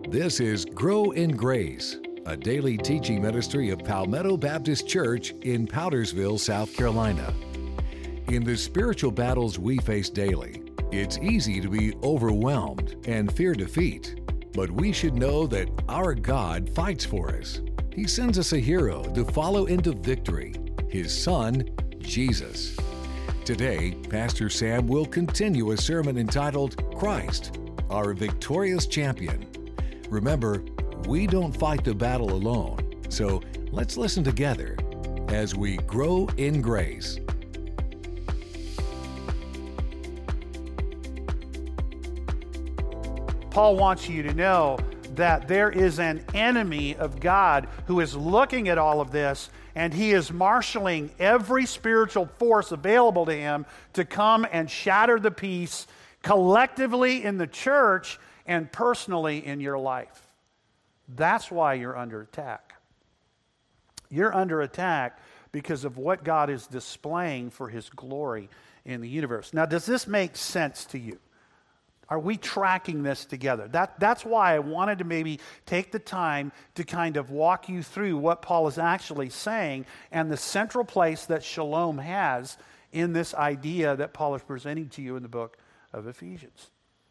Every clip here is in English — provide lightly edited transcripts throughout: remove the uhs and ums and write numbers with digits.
This is Grow in Grace, a daily teaching ministry of Palmetto Baptist Church in Powdersville, South Carolina. In the spiritual battles we face daily, it's easy to be overwhelmed and fear defeat. But we should know that our God fights for us. He sends us a hero to follow into victory, His Son, Jesus. Today, Pastor Sam will continue a sermon entitled, Christ, Our Victorious Champion. Remember, we don't fight the battle alone, so let's listen together as we grow in grace. Paul wants you to know that there is an enemy of God who is looking at all of this, and he is marshaling every spiritual force available to him to come and shatter the peace collectively in the church and personally in your life. That's why you're under attack. You're under attack because of what God is displaying for His glory in the universe. Now, does this make sense to you? Are we tracking this together? That's why I wanted to maybe take the time to kind of walk you through what Paul is actually saying and the central place that shalom has in this idea that Paul is presenting to you in the book of Ephesians.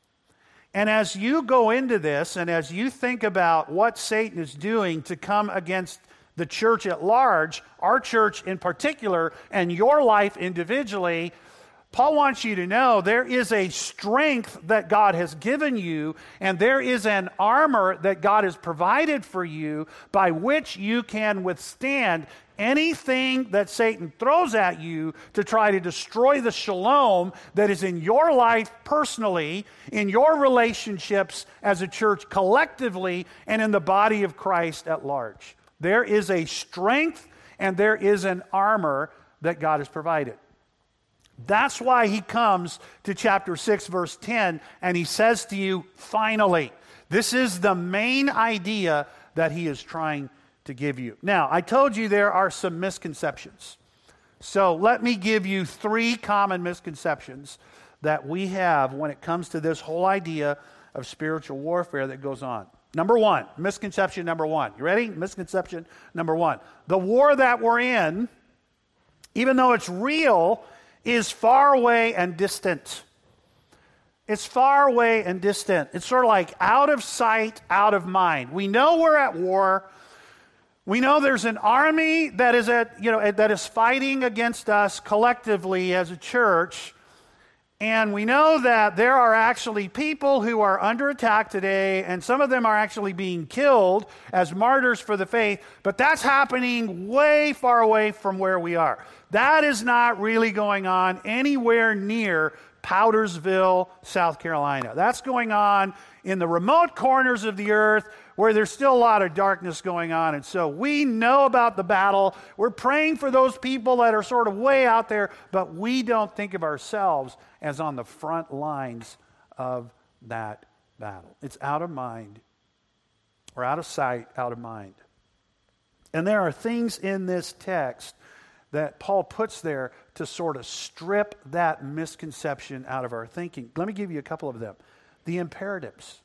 And as you go into this and as you think about what Satan is doing to come against the church at large, our church in particular, and your life individually, Paul wants you to know there is a strength that God has given you, and there is an armor that God has provided for you by which you can withstand anything that Satan throws at you to try to destroy the shalom that is in your life personally, in your relationships as a church collectively, and in the body of Christ at large. There is a strength and there is an armor that God has provided. That's why he comes to chapter 6, verse 10, and he says to you, finally. This is the main idea that he is trying to give you. Now, I told you there are some misconceptions. So let me give you 3 common misconceptions that we have when it comes to this whole idea of spiritual warfare that goes on. Number 1, misconception number 1. You ready? Misconception number 1. The war that we're in, even though it's real, is far away and distant. It's far away and distant. It's sort of like out of sight, out of mind. We know we're at war. We know there's an army that is fighting against us collectively as a church. And we know that there are actually people who are under attack today, and some of them are actually being killed as martyrs for the faith, but that's happening way far away from where we are. That is not really going on anywhere near Powdersville, South Carolina. That's going on in the remote corners of the earth where there's still a lot of darkness going on. And so we know about the battle. We're praying for those people that are sort of way out there, but we don't think of ourselves as on the front lines of that battle. It's out of mind, or out of sight, out of mind. And there are things in this text that Paul puts there to sort of strip that misconception out of our thinking. Let me give you a couple of them. The imperatives.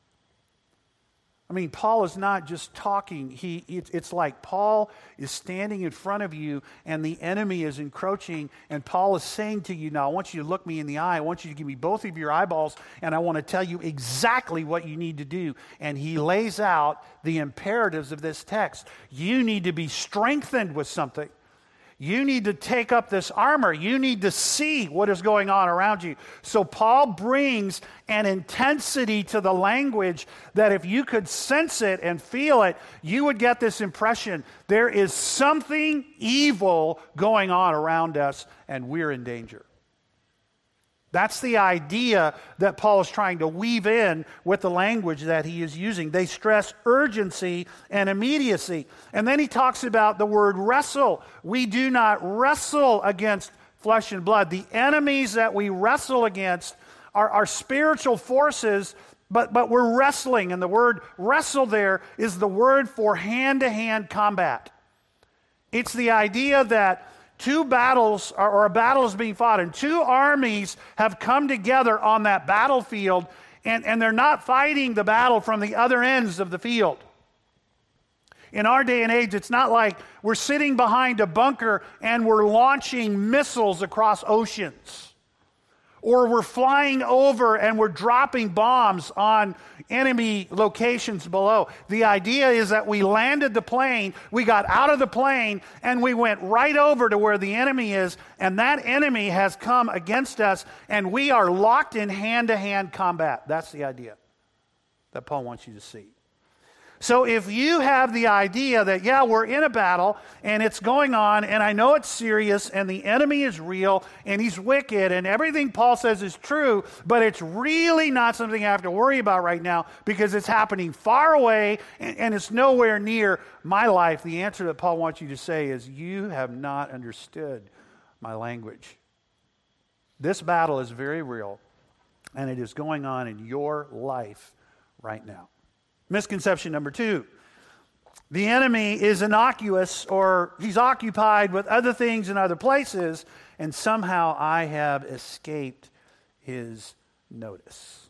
I mean, Paul is not just talking. It's like Paul is standing in front of you and the enemy is encroaching, and Paul is saying to you, now I want you to look me in the eye. I want you to give me both of your eyeballs, and I want to tell you exactly what you need to do. And he lays out the imperatives of this text. You need to be strengthened with something. You need to take up this armor. You need to see what is going on around you. So Paul brings an intensity to the language that if you could sense it and feel it, you would get this impression. There is something evil going on around us, and we're in danger. That's the idea that Paul is trying to weave in with the language that he is using. They stress urgency and immediacy. And then he talks about the word wrestle. We do not wrestle against flesh and blood. The enemies that we wrestle against are spiritual forces, but we're wrestling. And the word wrestle there is the word for hand-to-hand combat. It's the idea that two battles, or a battle is being fought, and two armies have come together on that battlefield, and they're not fighting the battle from the other ends of the field. In our day and age, it's not like we're sitting behind a bunker and we're launching missiles across oceans. Or we're flying over and we're dropping bombs on enemy locations below. The idea is that we landed the plane, we got out of the plane, and we went right over to where the enemy is, and that enemy has come against us, and we are locked in hand-to-hand combat. That's the idea that Paul wants you to see. So if you have the idea that, yeah, we're in a battle and it's going on and I know it's serious and the enemy is real and he's wicked and everything Paul says is true, but it's really not something I have to worry about right now because it's happening far away and it's nowhere near my life, the answer that Paul wants you to say is, you have not understood my language. This battle is very real and it is going on in your life right now. Misconception number 2. The enemy is innocuous, or he's occupied with other things in other places, and somehow I have escaped his notice.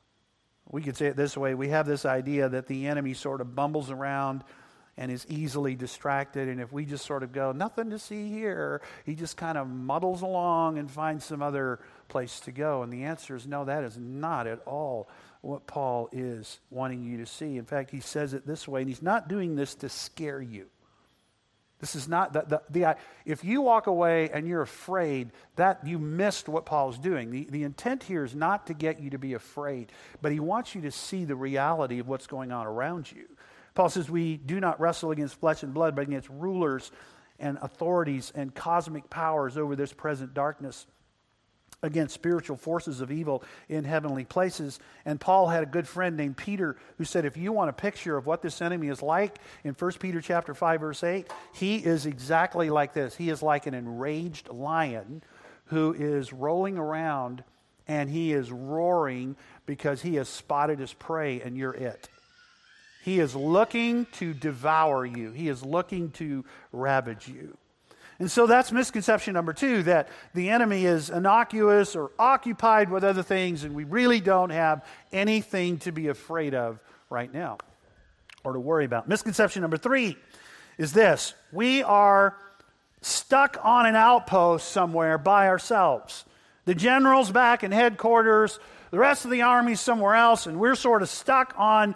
We could say it this way. We have this idea that the enemy sort of bumbles around and is easily distracted, and if we just sort of go, nothing to see here, he just kind of muddles along and finds some other place to go. And the answer is no, that is not at all what Paul is wanting you to see. In fact, he says it this way, and he's not doing this to scare you. This is not, if you walk away and you're afraid, that you missed what Paul's doing. The intent here is not to get you to be afraid, but he wants you to see the reality of what's going on around you. Paul says we do not wrestle against flesh and blood, but against rulers and authorities and cosmic powers over this present darkness, against spiritual forces of evil in heavenly places. And Paul had a good friend named Peter who said, if you want a picture of what this enemy is like, in 1 Peter chapter 5, verse 8, he is exactly like this. He is like an enraged lion who is rolling around and he is roaring because he has spotted his prey and you're it. He is looking to devour you. He is looking to ravage you. And so that's misconception number 2, that the enemy is innocuous or occupied with other things and we really don't have anything to be afraid of right now or to worry about. Misconception number 3 is this: we are stuck on an outpost somewhere by ourselves. The general's back in headquarters, the rest of the army's somewhere else, and we're sort of stuck on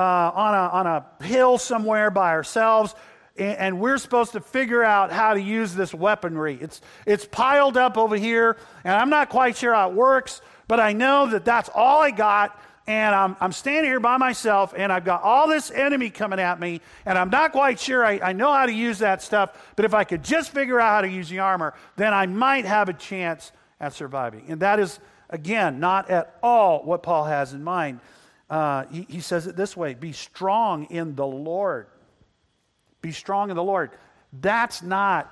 a hill somewhere by ourselves. And we're supposed to figure out how to use this weaponry. It's piled up over here, and I'm not quite sure how it works, but I know that that's all I got, and I'm standing here by myself, and I've got all this enemy coming at me, and I'm not quite sure I know how to use that stuff, but if I could just figure out how to use the armor, then I might have a chance at surviving. And that is, again, not at all what Paul has in mind. He says it this way: be strong in the Lord. Be strong in the Lord. That's not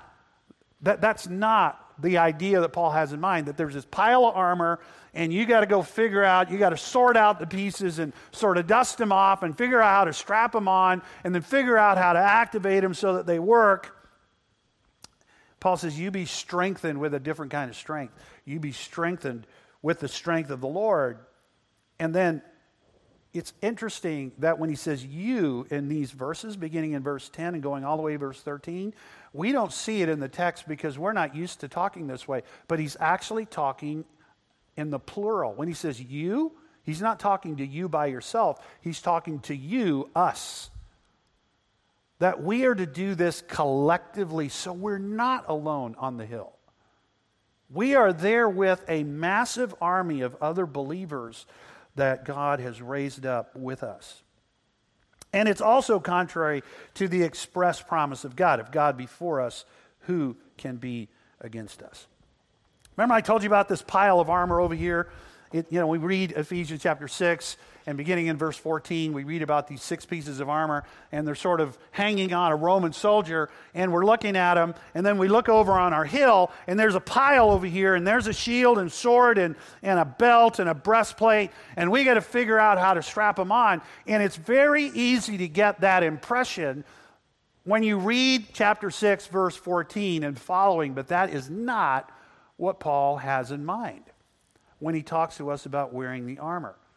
the idea that Paul has in mind, that there's this pile of armor and you got to go figure out, you got to sort out the pieces and sort of dust them off and figure out how to strap them on and then figure out how to activate them so that they work. Paul says you be strengthened with a different kind of strength. You be strengthened with the strength of the Lord. And then it's interesting that when he says you in these verses, beginning in verse 10 and going all the way to verse 13, we don't see it in the text because we're not used to talking this way. But he's actually talking in the plural. When he says you, he's not talking to you by yourself. He's talking to you, us. That we are to do this collectively so we're not alone on the hill. We are there with a massive army of other believers that God has raised up with us. And it's also contrary to the express promise of God. If God be for us, who can be against us? Remember I told you about this pile of armor over here? We read Ephesians chapter 6, and beginning in verse 14, we read about these 6 pieces of armor, and they're sort of hanging on a Roman soldier, and we're looking at them, and then we look over on our hill, and there's a pile over here, and there's a shield and sword and a belt and a breastplate, and we got to figure out how to strap them on. And it's very easy to get that impression when you read chapter 6, verse 14 and following, but that is not what Paul has in mind when he talks to us about wearing the armor.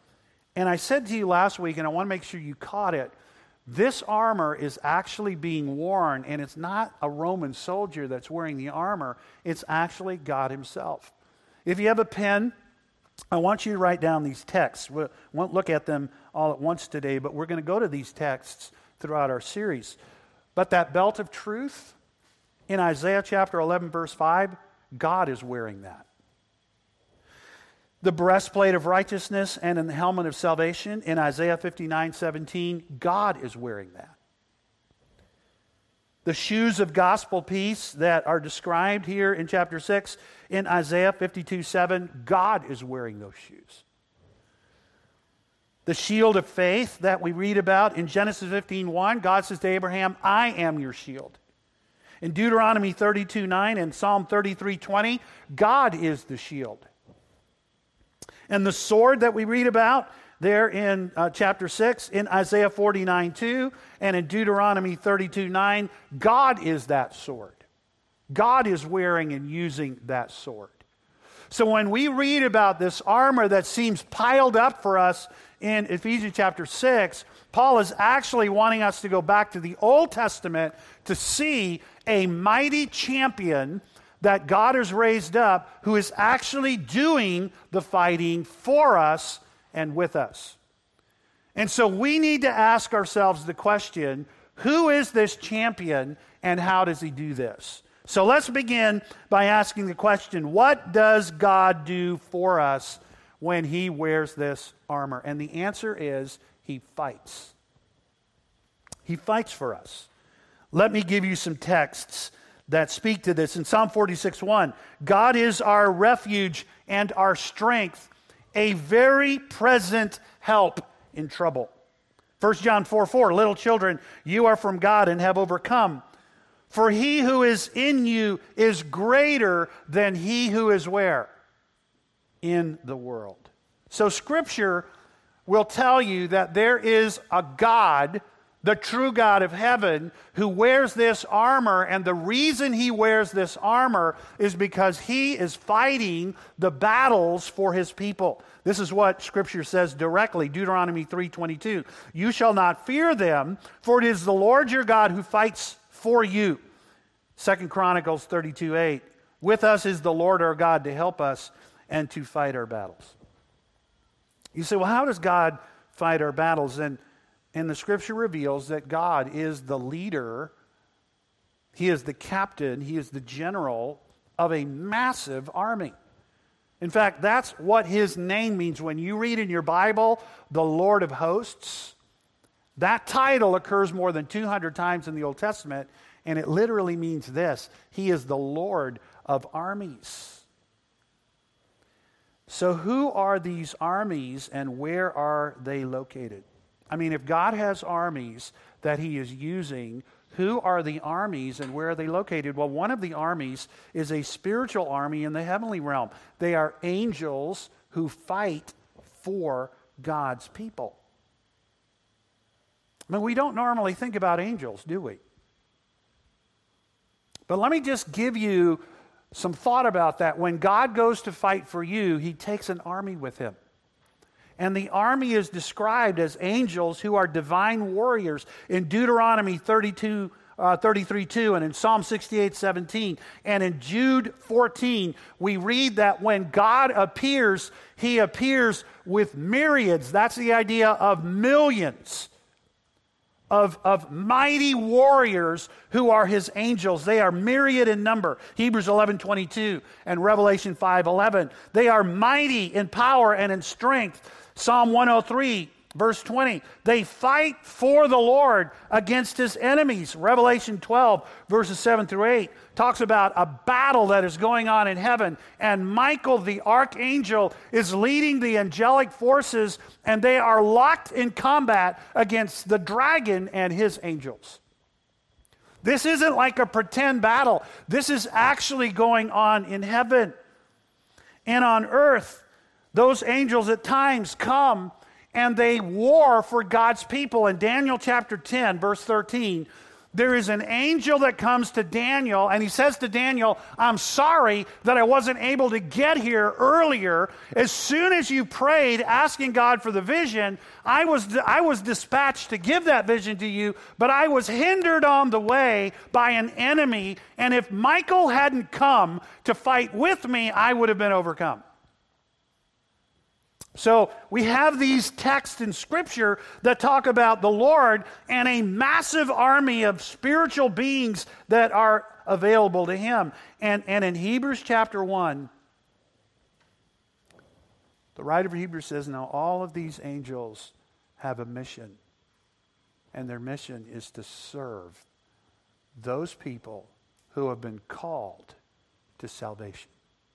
And I said to you last week, and I want to make sure you caught it, this armor is actually being worn, and it's not a Roman soldier that's wearing the armor. It's actually God himself. If you have a pen, I want you to write down these texts. We won't look at them all at once today, but we're going to go to these texts throughout our series. But that belt of truth in Isaiah chapter 11, verse 5, God is wearing that. The breastplate of righteousness and in the helmet of salvation in Isaiah 59:17, God is wearing that. The shoes of gospel peace that are described here in chapter 6 in Isaiah 52:7, God is wearing those shoes. The shield of faith that we read about in Genesis 15:1, God says to Abraham, I am your shield. In Deuteronomy 32:9 and Psalm 33:20, God is the shield. And the sword that we read about there in chapter 6, in Isaiah 49:2, and in Deuteronomy 32:9, God is that sword. God is wearing and using that sword. So when we read about this armor that seems piled up for us in Ephesians chapter 6, Paul is actually wanting us to go back to the Old Testament to see a mighty champion that God has raised up who is actually doing the fighting for us and with us. And so we need to ask ourselves the question, who is this champion and how does he do this? So let's begin by asking the question, what does God do for us when he wears this armor? And the answer is, he fights. He fights for us. Let me give you some texts that speak to this. In Psalm 46:1, God is our refuge and our strength, a very present help in trouble. 1 John 4:4, little children, you are from God and have overcome. For he who is in you is greater than he who is where? In the world. So Scripture will tell you that there is a God, the true God of heaven, who wears this armor, and the reason he wears this armor is because he is fighting the battles for his people. This is what Scripture says directly, Deuteronomy 3:22. You shall not fear them, for it is the Lord your God who fights for you. 2 Chronicles 32:8. With us is the Lord our God to help us and to fight our battles. You say, well, how does God fight our battles? And the Scripture reveals that God is the leader, he is the captain, he is the general of a massive army. In fact, that's what his name means. When you read in your Bible, the Lord of hosts, that title occurs more than 200 times in the Old Testament, and it literally means this: he is the Lord of armies. So who are these armies and where are they located? I mean, if God has armies that he is using, who are the armies and where are they located? Well, one of the armies is a spiritual army in the heavenly realm. They are angels who fight for God's people. I mean, we don't normally think about angels, do we? But let me just give you some thought about that. When God goes to fight for you, he takes an army with him. And the army is described as angels who are divine warriors in Deuteronomy 33:2 and in Psalm 68:17 and in Jude 14. We read that when God appears, he appears with myriads. That's the idea of millions of mighty warriors who are his angels. They are myriad in number. Hebrews 11:22 and Revelation 5:11. They are mighty in power and in strength. Psalm 103, verse 20. They fight for the Lord against his enemies. Revelation 12, verses 7 through 8, talks about a battle that is going on in heaven. And Michael, the archangel, is leading the angelic forces, and they are locked in combat against the dragon and his angels. This isn't like a pretend battle. This is actually going on in heaven. And on earth, those angels at times come and they war for God's people. In Daniel chapter 10, verse 13, there is an angel that comes to Daniel, and he says to Daniel, I'm sorry that I wasn't able to get here earlier. As soon as you prayed, asking God for the vision, I was dispatched to give that vision to you, but I was hindered on the way by an enemy, and if Michael hadn't come to fight with me, I would have been overcome. So we have these texts in Scripture that talk about the Lord and a massive army of spiritual beings that are available to Him. And in Hebrews chapter 1, the writer of Hebrews says, now all of these angels have a mission. And their mission is to serve those people who have been called to salvation.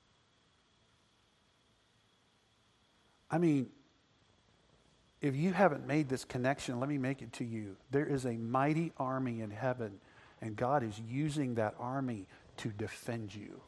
I mean, if you haven't made this connection, let me make it to you. There is a mighty army in heaven, and God is using that army to defend you.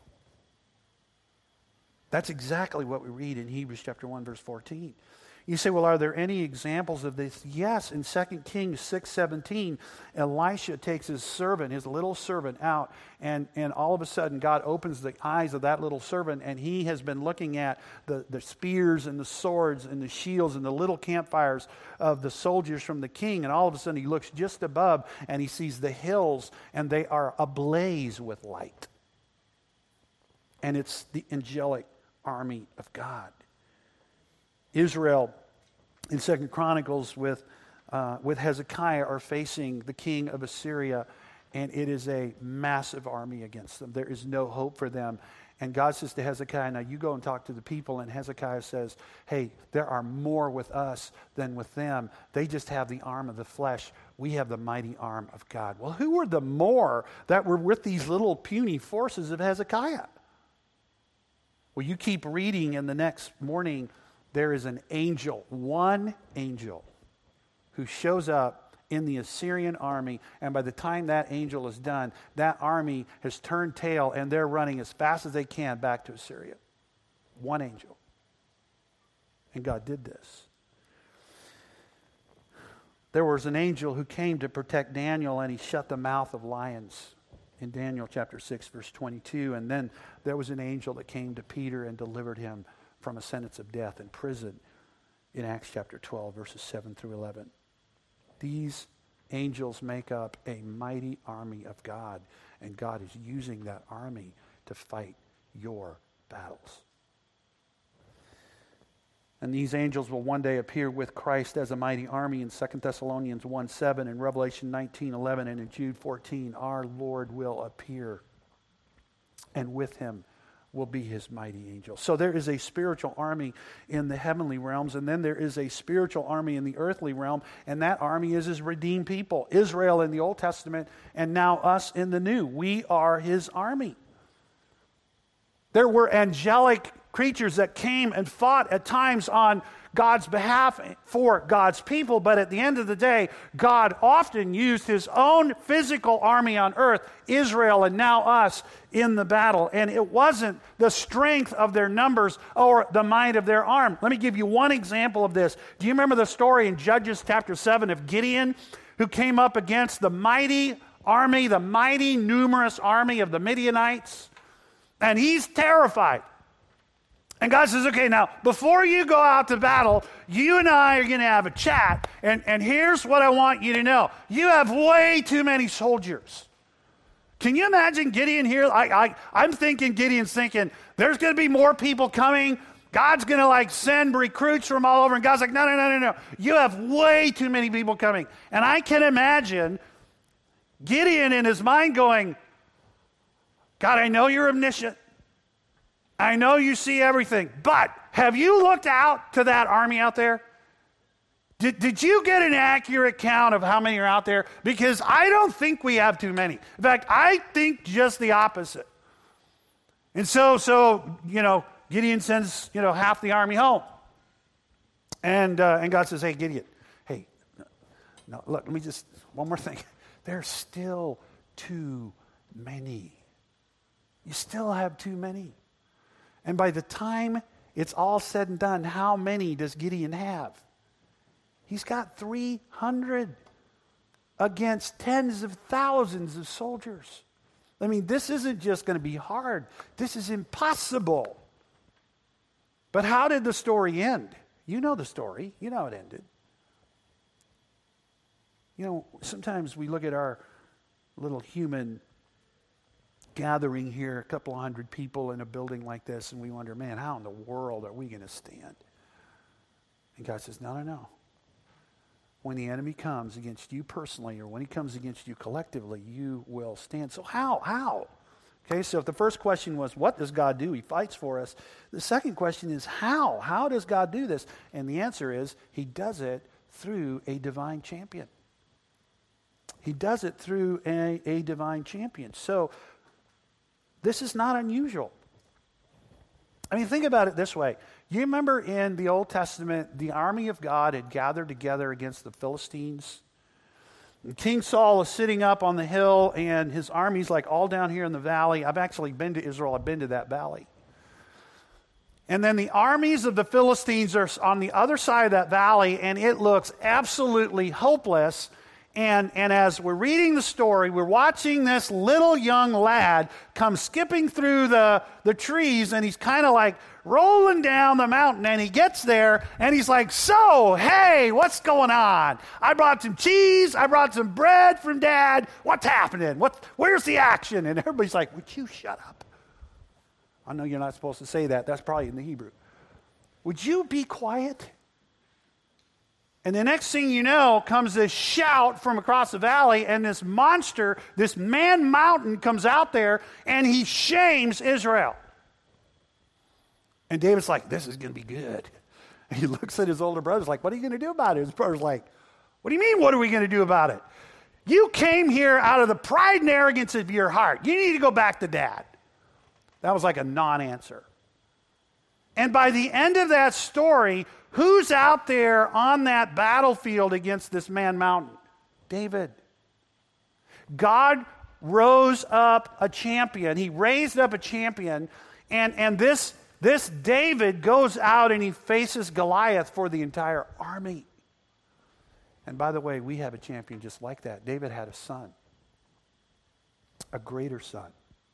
That's exactly what we read in Hebrews chapter 1, verse 14. You say, well, are there any examples of this? Yes, in 2 Kings 6:17, Elisha takes his servant, his little servant out, and all of a sudden God opens the eyes of that little servant, and he has been looking at the spears and the swords and the shields and the little campfires of the soldiers from the king, and all of a sudden he looks just above and he sees the hills, and they are ablaze with light. And it's the angelic army of God. Israel in 2 Chronicles with Hezekiah are facing the king of Assyria, and it is a massive army against them. There is no hope for them. And God says to Hezekiah, now you go and talk to the people. And Hezekiah says, hey, there are more with us than with them. They just have the arm of the flesh. We have the mighty arm of God. Well, who were the more that were with these little puny forces of Hezekiah? Well, you keep reading, and the next morning there is an angel, one angel, who shows up in the Assyrian army, and by the time that angel is done, that army has turned tail, and they're running as fast as they can back to Assyria. One angel. And God did this. There was an angel who came to protect Daniel, and he shut the mouth of lions in Daniel chapter 6, verse 22. And then there was an angel that came to Peter and delivered him from a sentence of death in prison in Acts chapter 12, verses 7 through 11. These angels make up a mighty army of God, and God is using that army to fight your battles. And these angels will one day appear with Christ as a mighty army in 2 Thessalonians 1:7, in Revelation 19:11, and in Jude 14. Our Lord will appear, and with him will be his mighty angel. So there is a spiritual army in the heavenly realms, and then there is a spiritual army in the earthly realm, and that army is his redeemed people, Israel in the Old Testament, and now us in the New. We are his army. There were angelic creatures that came and fought at times on God's behalf for God's people, but at the end of the day, God often used his own physical army on earth, Israel and now us, in the battle. And it wasn't the strength of their numbers or the might of their arm. Let me give you one example of this. Do you remember the story in Judges chapter 7 of Gideon, who came up against the mighty army, the mighty numerous army of the Midianites? And he's terrified. And God says, okay, now, before you go out to battle, you and I are going to have a chat, and here's what I want you to know. You have way too many soldiers. Can you imagine Gideon here? I'm thinking Gideon's thinking, there's going to be more people coming. God's going to send recruits from all over. And God's like, no. You have way too many people coming. And I can imagine Gideon in his mind going, God, I know you're omniscient. I know you see everything, but have you looked out to that army out there? Did you get an accurate count of how many are out there? Because I don't think we have too many. In fact, I think just the opposite. And so Gideon sends half the army home, and God says, hey Gideon, hey, no, look, let me just one more thing. There's still too many. You still have too many. And by the time it's all said and done, how many does Gideon have? He's got 300. against tens of thousands of soldiers. I mean, this isn't just going to be hard. This is impossible. But how did the story end? You know the story. You know how it ended. You know, sometimes we look at our little human gathering here, a couple of hundred people in a building like this, and we wonder, man, how in the world are we going to stand? And God says, no. When the enemy comes against you personally, or when he comes against you collectively, you will stand. So how? Okay, so if the first question was, what does God do? He fights for us. The second question is, how? How does God do this? And the answer is, he does it through a divine champion. He does it through a divine champion. So this is not unusual. I mean, think about it this way. You remember in the Old Testament, the army of God had gathered together against the Philistines. And King Saul is sitting up on the hill, and his army's like all down here in the valley. I've actually been to Israel. I've been to that valley. And then the armies of the Philistines are on the other side of that valley, and it looks absolutely hopeless. And as we're reading the story, we're watching this little young lad come skipping through the trees, and he's kind of like rolling down the mountain, and he gets there, and he's like, so, hey, what's going on? I brought some cheese, I brought some bread from Dad. What's happening? Where's the action? And everybody's like, would you shut up? I know you're not supposed to say that. That's probably in the Hebrew. Would you be quiet? And the next thing you know comes this shout from across the valley, and this monster, this man mountain comes out there, and he shames Israel. And David's like, this is going to be good. And he looks at his older brother's like, what are you going to do about it? His brother's like, what do you mean, what are we going to do about it? You came here out of the pride and arrogance of your heart. You need to go back to Dad. That was like a non-answer. And by the end of that story, who's out there on that battlefield against this man mountain? David. God rose up a champion. He raised up a champion, and this David goes out and he faces Goliath for the entire army. And by the way, we have a champion just like that. David had a son, a greater son.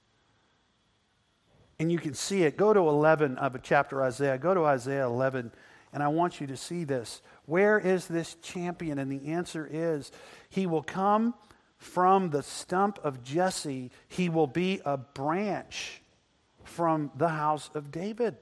And you can see it. Go to 11 of a chapter Isaiah. Go to Isaiah 11, and I want you to see this. Where is this champion? And the answer is, he will come from the stump of Jesse. He will be a branch from the house of David.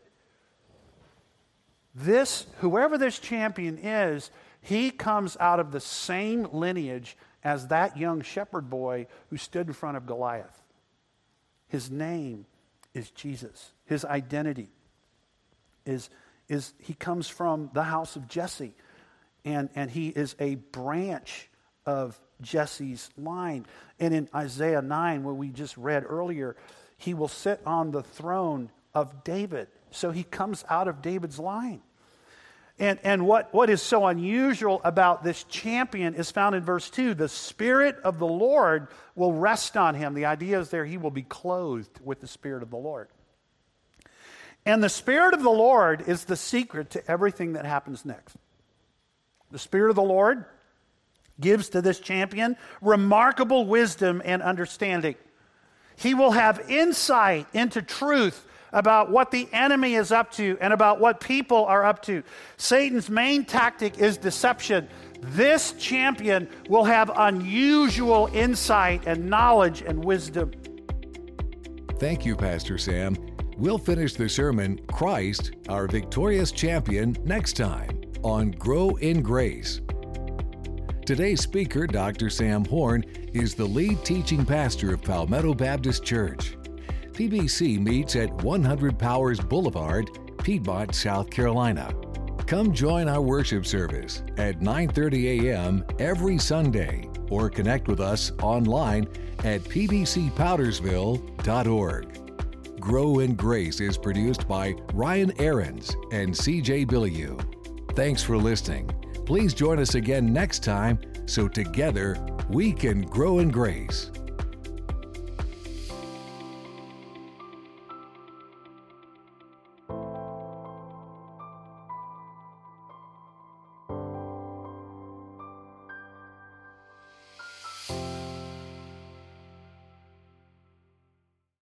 Whoever this champion is, he comes out of the same lineage as that young shepherd boy who stood in front of Goliath. His name is Jesus. His identity is he comes from the house of Jesse, and he is a branch of Jesse's line. And in Isaiah 9, where we just read earlier, he will sit on the throne of David. So he comes out of David's line. And what is so unusual about this champion is found in verse 2. The Spirit of the Lord will rest on him. The idea is there, he will be clothed with the Spirit of the Lord. And the Spirit of the Lord is the secret to everything that happens next. The Spirit of the Lord gives to this champion remarkable wisdom and understanding. He will have insight into truth about what the enemy is up to and about what people are up to. Satan's main tactic is deception. This champion will have unusual insight and knowledge and wisdom. Thank you, Pastor Sam. We'll finish the sermon, Christ, our victorious champion, next time on Grow in Grace. Today's speaker, Dr. Sam Horn, is the lead teaching pastor of Palmetto Baptist Church. PBC meets at 100 Powers Boulevard, Piedmont, South Carolina. Come join our worship service at 9:30 a.m. every Sunday, or connect with us online at pbcpowdersville.org. Grow in Grace is produced by Ryan Ahrens and CJ Billiou. Thanks for listening. Please join us again next time so together we can grow in grace.